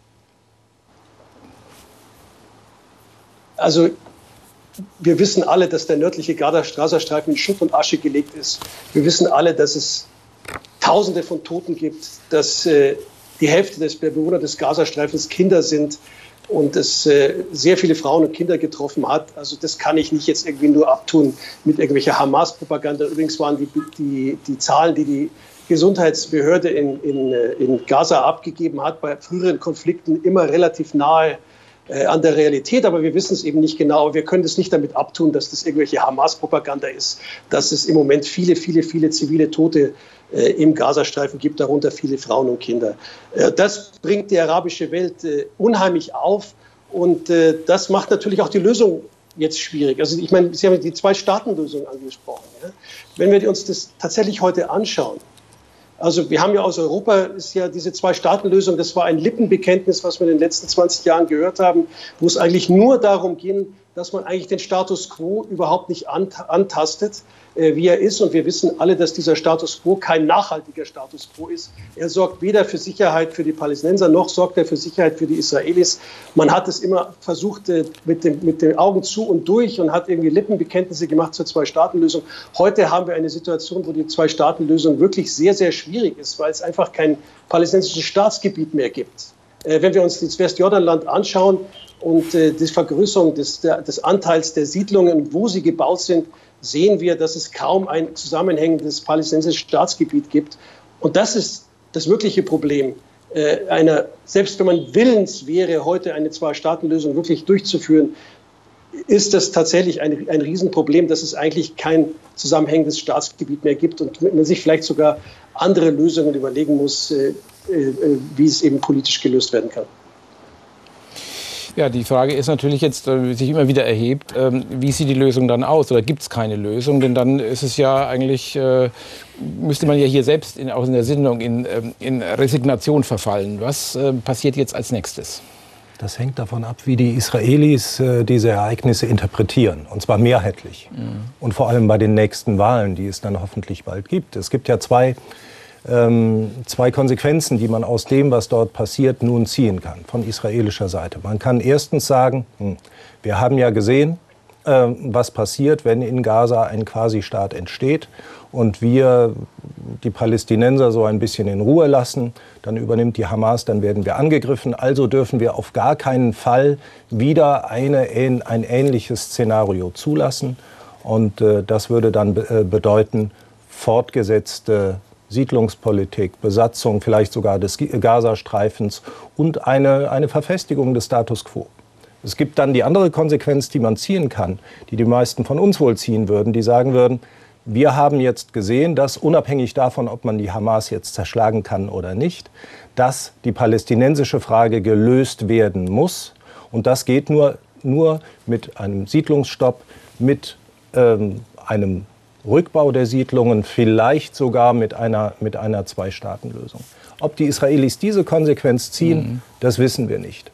Also wir wissen alle, dass der nördliche Gazastreifen in Schutt und Asche gelegt ist. Wir wissen alle, dass es Tausende von Toten gibt, dass äh, die Hälfte des Bewohner des Gazastreifens Kinder sind und es äh, sehr viele Frauen und Kinder getroffen hat. Also das kann ich nicht jetzt irgendwie nur abtun mit irgendwelcher Hamas-Propaganda. Übrigens waren die, die, die Zahlen, die die Gesundheitsbehörde in, in, in Gaza abgegeben hat, bei früheren Konflikten immer relativ nahe an der Realität, aber wir wissen es eben nicht genau. Wir können es nicht damit abtun, dass das irgendwelche Hamas-Propaganda ist, dass es im Moment viele, viele, viele zivile Tote äh, im Gazastreifen gibt, darunter viele Frauen und Kinder. Äh, das bringt die arabische Welt äh, unheimlich auf und äh, das macht natürlich auch die Lösung jetzt schwierig. Also ich meine, Sie haben die Zwei-Staaten-Lösung angesprochen. Ja? Wenn wir uns das tatsächlich heute anschauen, also wir haben ja aus Europa, ist ja diese Zwei-Staaten-Lösung, das war ein Lippenbekenntnis, was wir in den letzten zwanzig Jahren gehört haben, wo es eigentlich nur darum ging, dass man eigentlich den Status quo überhaupt nicht antastet, äh, wie er ist. Und wir wissen alle, dass dieser Status quo kein nachhaltiger Status quo ist. Er sorgt weder für Sicherheit für die Palästinenser, noch sorgt er für Sicherheit für die Israelis. Man hat es immer versucht äh, mit, dem, mit den Augen zu und durch und hat irgendwie Lippenbekenntnisse gemacht zur Zwei-Staaten-Lösung. Heute haben wir eine Situation, wo die Zwei-Staaten-Lösung wirklich sehr, sehr schwierig ist, weil es einfach kein palästinensisches Staatsgebiet mehr gibt. Äh, wenn wir uns das Westjordanland anschauen und äh, die Vergrößerung des, der, des Anteils der Siedlungen, wo sie gebaut sind, sehen wir, dass es kaum ein zusammenhängendes palästinensisches Staatsgebiet gibt. Und das ist das wirkliche Problem. Äh, einer, selbst wenn man willens wäre, heute eine Zwei-Staaten-Lösung wirklich durchzuführen, ist das tatsächlich ein, ein Riesenproblem, dass es eigentlich kein zusammenhängendes Staatsgebiet mehr gibt und man sich vielleicht sogar andere Lösungen überlegen muss, äh, äh, wie es eben politisch gelöst werden kann. Ja, die Frage ist natürlich jetzt, die sich immer wieder erhebt, ähm, wie sieht die Lösung dann aus? Oder gibt es keine Lösung? Denn dann ist es ja eigentlich, äh, müsste man ja hier selbst in, auch in der Sendung in, ähm, in Resignation verfallen. Was äh, passiert jetzt als nächstes? Das hängt davon ab, wie die Israelis äh, diese Ereignisse interpretieren, und zwar mehrheitlich. Mhm. Und vor allem bei den nächsten Wahlen, die es dann hoffentlich bald gibt. Es gibt ja zwei, ähm, zwei Konsequenzen, die man aus dem, was dort passiert, nun ziehen kann, von israelischer Seite. Man kann erstens sagen, hm, wir haben ja gesehen, äh, was passiert, wenn in Gaza ein Quasi-Staat entsteht und wir die Palästinenser so ein bisschen in Ruhe lassen, dann übernimmt die Hamas, dann werden wir angegriffen. Also dürfen wir auf gar keinen Fall wieder eine, ein ähnliches Szenario zulassen. Und äh, das würde dann be äh, bedeuten, fortgesetzte Siedlungspolitik, Besatzung vielleicht sogar des Gazastreifens und eine, eine Verfestigung des Status quo. Es gibt dann die andere Konsequenz, die man ziehen kann, die die meisten von uns wohl ziehen würden, die sagen würden, wir haben jetzt gesehen, dass unabhängig davon, ob man die Hamas jetzt zerschlagen kann oder nicht, dass die palästinensische Frage gelöst werden muss. Und das geht nur, nur mit einem Siedlungsstopp, mit ähm, einem Rückbau der Siedlungen, vielleicht sogar mit einer, mit einer Zwei-Staaten-Lösung. Ob die Israelis diese Konsequenz ziehen, mhm. das wissen wir nicht.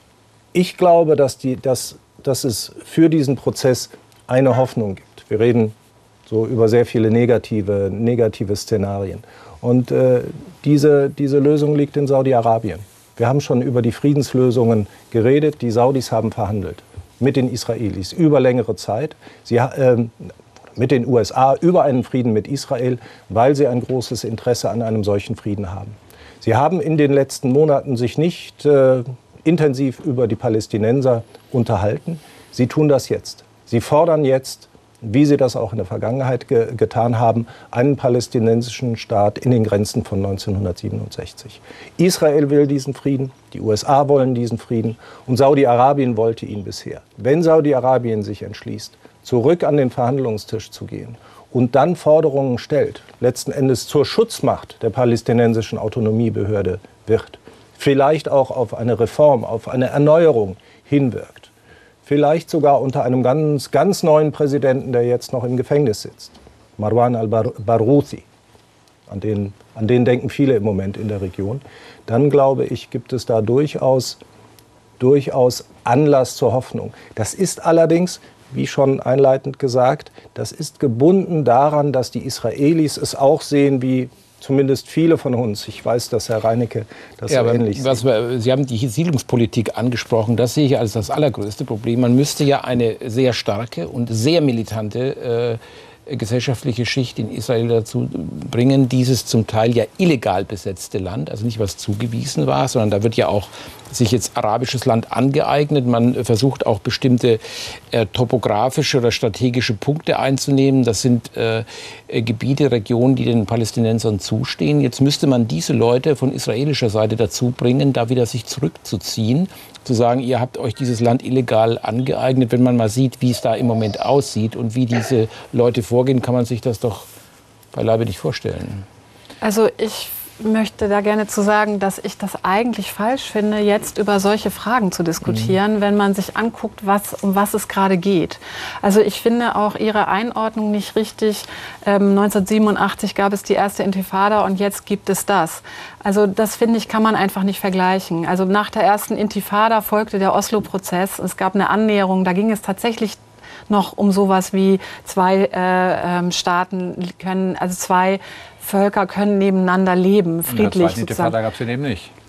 Ich glaube, dass, die, dass, dass es für diesen Prozess eine Hoffnung gibt. Wir reden so über sehr viele negative, negative Szenarien. Und äh, diese, diese Lösung liegt in Saudi-Arabien. Wir haben schon über die Friedenslösungen geredet. Die Saudis haben verhandelt mit den Israelis über längere Zeit. Sie, äh, mit den U S A über einen Frieden mit Israel, weil sie ein großes Interesse an einem solchen Frieden haben. Sie haben in den letzten Monaten sich nicht äh, intensiv über die Palästinenser unterhalten. Sie tun das jetzt. Sie fordern jetzt, wie sie das auch in der Vergangenheit ge getan haben, einen palästinensischen Staat in den Grenzen von neunzehnhundertsiebenundsechzig. Israel will diesen Frieden, die U S A wollen diesen Frieden und Saudi-Arabien wollte ihn bisher. Wenn Saudi-Arabien sich entschließt, zurück an den Verhandlungstisch zu gehen und dann Forderungen stellt, letzten Endes zur Schutzmacht der palästinensischen Autonomiebehörde wird, vielleicht auch auf eine Reform, auf eine Erneuerung hinwirkt, vielleicht sogar unter einem ganz, ganz neuen Präsidenten, der jetzt noch im Gefängnis sitzt, Marwan al-Barouthi, an den, an den denken viele im Moment in der Region, dann glaube ich, gibt es da durchaus, durchaus Anlass zur Hoffnung. Das ist allerdings, wie schon einleitend gesagt, das ist gebunden daran, dass die Israelis es auch sehen wie zumindest viele von uns. Ich weiß, dass Herr Reinecke das ja, so ähnlich was wir, Sie haben die Siedlungspolitik angesprochen. Das sehe ich als das allergrößte Problem. Man müsste ja eine sehr starke und sehr militante äh, gesellschaftliche Schicht in Israel dazu bringen, dieses zum Teil ja illegal besetzte Land, also nicht was zugewiesen war, sondern da wird ja auch sich jetzt arabisches Land angeeignet. Man versucht auch bestimmte äh, topografische oder strategische Punkte einzunehmen. Das sind äh, Gebiete, Regionen, die den Palästinensern zustehen. Jetzt müsste man diese Leute von israelischer Seite dazu bringen, da wieder sich zurückzuziehen, zu sagen, ihr habt euch dieses Land illegal angeeignet. Wenn man mal sieht, wie es da im Moment aussieht und wie diese Leute vorgehen, kann man sich das doch beileibe nicht vorstellen. Also ich möchte da gerne zu sagen, dass ich das eigentlich falsch finde, jetzt über solche Fragen zu diskutieren, mhm. wenn man sich anguckt, was, um was es gerade geht. Also ich finde auch Ihre Einordnung nicht richtig. Ähm, neunzehnhundertsiebenundachtzig gab es die erste Intifada und jetzt gibt es das. Also das, finde ich, kann man einfach nicht vergleichen. Also nach der ersten Intifada folgte der Oslo-Prozess. Es gab eine Annäherung. Da ging es tatsächlich noch um sowas wie zwei äh, ähm, Staaten können, also zwei Völker können nebeneinander leben, friedlich. In der zweiten Intifada gab es den eben nicht.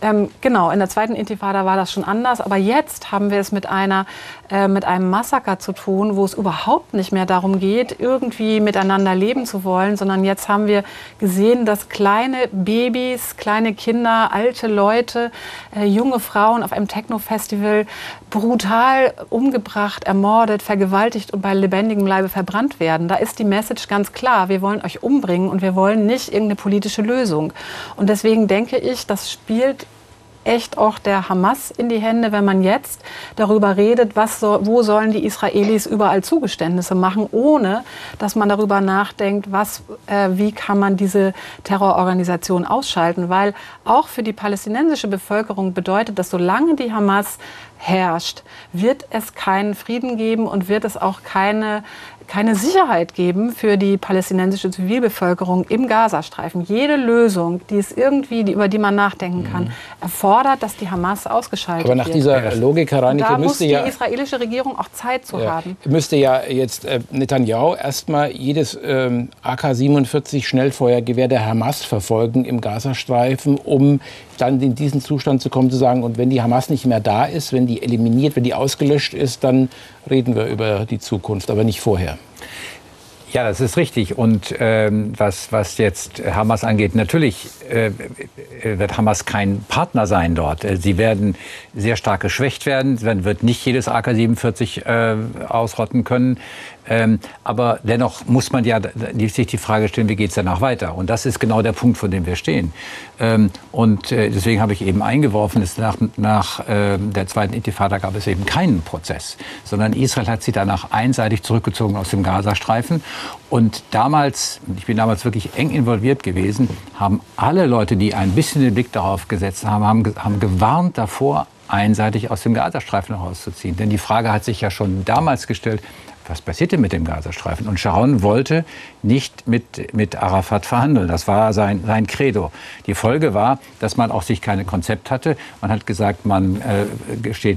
Ähm, genau, in der zweiten Intifada war das schon anders, aber jetzt haben wir es mit, einer, äh, mit einem Massaker zu tun, wo es überhaupt nicht mehr darum geht, irgendwie miteinander leben zu wollen, sondern jetzt haben wir gesehen, dass kleine Babys, kleine Kinder, alte Leute, äh, junge Frauen auf einem Techno-Festival brutal umgebracht, ermordet, vergewaltigt und bei lebendigem Leibe verbrannt werden. Da ist die Message ganz klar, wir wollen euch umbringen und wir wollen nicht irgendeine politische Lösung. Und deswegen denke ich, das spielt echt auch der Hamas in die Hände, wenn man jetzt darüber redet, was so, wo sollen die Israelis überall Zugeständnisse machen, ohne dass man darüber nachdenkt, was, äh, wie kann man diese Terrororganisation ausschalten. Weil auch für die palästinensische Bevölkerung bedeutet das, solange die Hamas herrscht, wird es keinen Frieden geben und wird es auch keine, keine Sicherheit geben für die palästinensische Zivilbevölkerung im Gazastreifen. Jede Lösung, die es irgendwie, die, über die man nachdenken kann, mhm. erfordert, dass die Hamas ausgeschaltet wird. Aber nach dieser wird. Logik, Herr Reinecke, da muss müsste die ja, israelische Regierung auch Zeit zu ja, haben. Müsste ja jetzt äh, Netanyahu erstmal jedes ähm, A K siebenundvierzig Schnellfeuergewehr der Hamas verfolgen im Gazastreifen, um dann in diesen Zustand zu kommen, zu sagen, und wenn die Hamas nicht mehr da ist, wenn die eliminiert, wenn die ausgelöscht ist, dann reden wir über die Zukunft, aber nicht vorher. Ja, das ist richtig. Und ähm, was, was jetzt Hamas angeht, natürlich äh, wird Hamas kein Partner sein dort. Sie werden sehr stark geschwächt werden. Man wird nicht jedes A K siebenundvierzig äh, ausrotten können. Ähm, aber dennoch muss man ja sich die Frage stellen, wie geht es danach weiter? Und das ist genau der Punkt, vor dem wir stehen. Ähm, und äh, deswegen habe ich eben eingeworfen, dass nach, nach äh, der zweiten Intifada gab es eben keinen Prozess, sondern Israel hat sich danach einseitig zurückgezogen aus dem Gazastreifen. Und damals, ich bin damals wirklich eng involviert gewesen, haben alle Leute, die ein bisschen den Blick darauf gesetzt haben, haben, haben gewarnt davor, einseitig aus dem Gazastreifen herauszuziehen. Denn die Frage hat sich ja schon damals gestellt, was passiert denn mit dem Gazastreifen? Und Sharon wollte nicht mit, mit Arafat verhandeln. Das war sein, sein Credo. Die Folge war, dass man auch sich kein Konzept hatte. Man hat gesagt, man äh, gesteht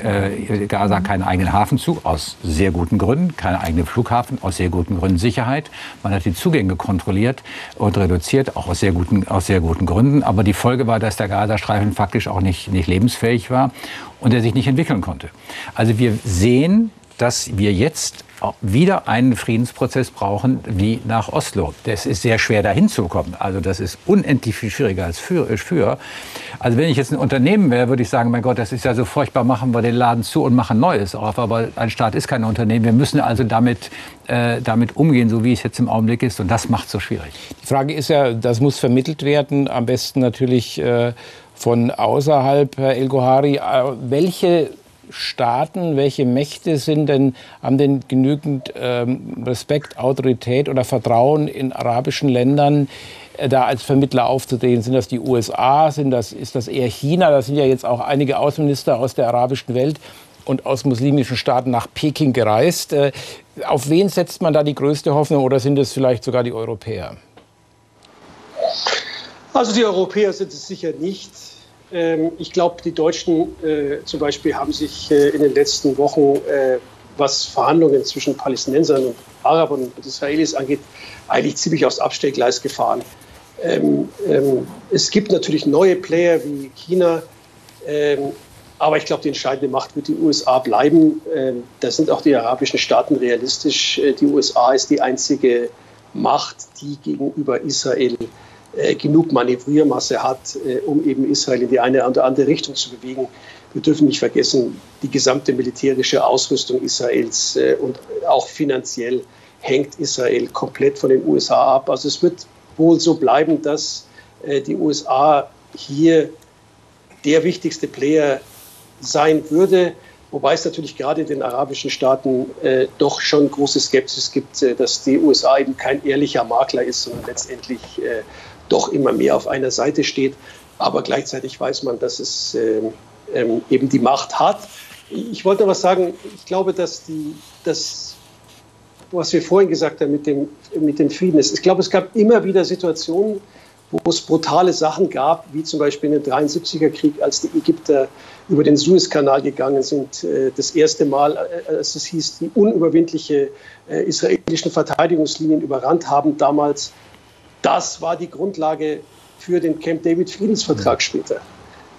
äh, Gaza keinen eigenen Hafen zu, aus sehr guten Gründen, keinen eigenen Flughafen, aus sehr guten Gründen Sicherheit. Man hat die Zugänge kontrolliert und reduziert, auch aus sehr guten, aus sehr guten Gründen. Aber die Folge war, dass der Gazastreifen faktisch auch nicht, nicht lebensfähig war und er sich nicht entwickeln konnte. Also wir sehen, dass wir jetzt wieder einen Friedensprozess brauchen wie nach Oslo. Das ist sehr schwer, dahin zu kommen. Also das ist unendlich viel schwieriger als für, für. Also wenn ich jetzt ein Unternehmen wäre, würde ich sagen, mein Gott, das ist ja so furchtbar, machen wir den Laden zu und machen Neues auf. Aber ein Staat ist kein Unternehmen. Wir müssen also damit, äh, damit umgehen, so wie es jetzt im Augenblick ist. Und das macht es so schwierig. Die Frage ist ja, das muss vermittelt werden, am besten natürlich äh, von außerhalb, Herr El-Gohari. Äh, welche Staaten, welche Mächte sind denn, haben denn genügend ähm, Respekt, Autorität oder Vertrauen in arabischen Ländern, äh, da als Vermittler aufzutreten? Sind das die U S A? Sind das, ist das eher China? Da sind ja jetzt auch einige Außenminister aus der arabischen Welt und aus muslimischen Staaten nach Peking gereist. Äh, auf wen setzt man da die größte Hoffnung, oder sind es vielleicht sogar die Europäer? Also die Europäer sind es sicher nicht. Ich glaube, die Deutschen äh, zum Beispiel haben sich äh, in den letzten Wochen, äh, was Verhandlungen zwischen Palästinensern und Arabern und Israelis angeht, eigentlich ziemlich aufs Abstellgleis gefahren. Ähm, ähm, es gibt natürlich neue Player wie China, ähm, aber ich glaube, die entscheidende Macht wird die U S A bleiben. Ähm, da sind auch die arabischen Staaten realistisch. Äh, die U S A ist die einzige Macht, die gegenüber Israel Äh, genug Manövriermasse hat, äh, um eben Israel in die eine oder andere Richtung zu bewegen. Wir dürfen nicht vergessen, die gesamte militärische Ausrüstung Israels äh, und auch finanziell hängt Israel komplett von den U S A ab. Also es wird wohl so bleiben, dass äh, die U S A hier der wichtigste Player sein würde, wobei es natürlich gerade in den arabischen Staaten äh, doch schon große Skepsis gibt, äh, dass die U S A eben kein ehrlicher Makler ist, sondern letztendlich äh, doch immer mehr auf einer Seite steht. Aber gleichzeitig weiß man, dass es äh, ähm, eben die Macht hat. Ich wollte noch was sagen. Ich glaube, dass die, das, was wir vorhin gesagt haben mit dem, mit dem Frieden ist, ich glaube, es gab immer wieder Situationen, wo es brutale Sachen gab, wie zum Beispiel in den dreiundsiebziger Krieg, als die Ägypter über den Suezkanal gegangen sind. Äh, das erste Mal, äh, als es hieß, die unüberwindliche äh, israelischen Verteidigungslinien überrannt haben damals. Das war die Grundlage für den Camp David Friedensvertrag später.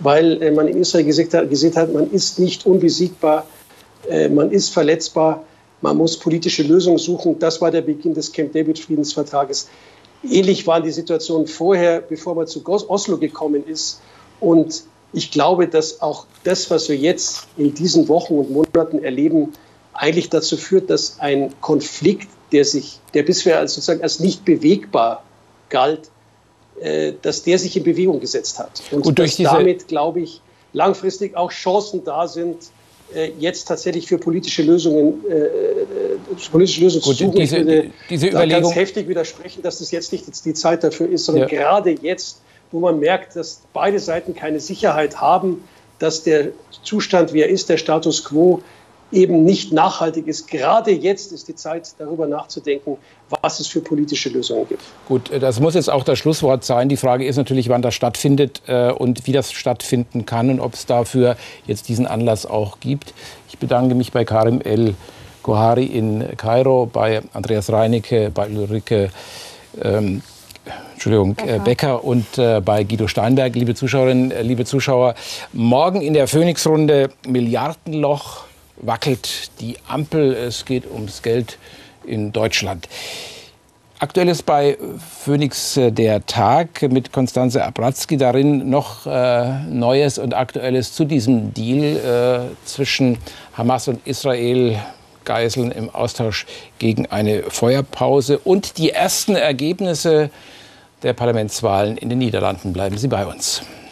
weil äh, man in Israel gesagt hat, gesehen hat, man ist nicht unbesiegbar, äh, man ist verletzbar, man muss politische Lösungen suchen. Das war der Beginn des Camp David-Friedensvertrages. Ähnlich waren die Situationen vorher, bevor man zu Oslo gekommen ist. Und ich glaube, dass auch das, was wir jetzt in diesen Wochen und Monaten erleben, eigentlich dazu führt, dass ein Konflikt, der sich, der bisher als sozusagen als nicht bewegbar galt, äh, dass der sich in Bewegung gesetzt hat. Und Gut, durch dass damit, glaube ich, langfristig auch Chancen da sind, äh, jetzt tatsächlich für politische Lösungen, äh, politische Lösungen Gut, zu suchen. Diese, ich würde diese da Überlegung ganz heftig widersprechen, dass das jetzt nicht die Zeit dafür ist, sondern ja. gerade jetzt, wo man merkt, dass beide Seiten keine Sicherheit haben, dass der Zustand, wie er ist, der Status quo, eben nicht nachhaltig ist. Gerade jetzt ist die Zeit, darüber nachzudenken, was es für politische Lösungen gibt. Gut, das muss jetzt auch das Schlusswort sein. Die Frage ist natürlich, wann das stattfindet äh, und wie das stattfinden kann und ob es dafür jetzt diesen Anlass auch gibt. Ich bedanke mich bei Karim El-Gohari in Kairo, bei Andreas Reinecke, bei Ulrike ähm, Entschuldigung, Becker, Becker und äh, bei Guido Steinberg. Liebe Zuschauerinnen, äh, liebe Zuschauer, morgen in der Phoenix-Runde Milliardenloch, wackelt die Ampel. Es geht ums Geld in Deutschland. Aktuell ist bei Phoenix äh, der Tag mit Konstanze Abratzky, darin noch äh, Neues und Aktuelles zu diesem Deal äh, zwischen Hamas und Israel. Geiseln im Austausch gegen eine Feuerpause und die ersten Ergebnisse der Parlamentswahlen in den Niederlanden. Bleiben Sie bei uns.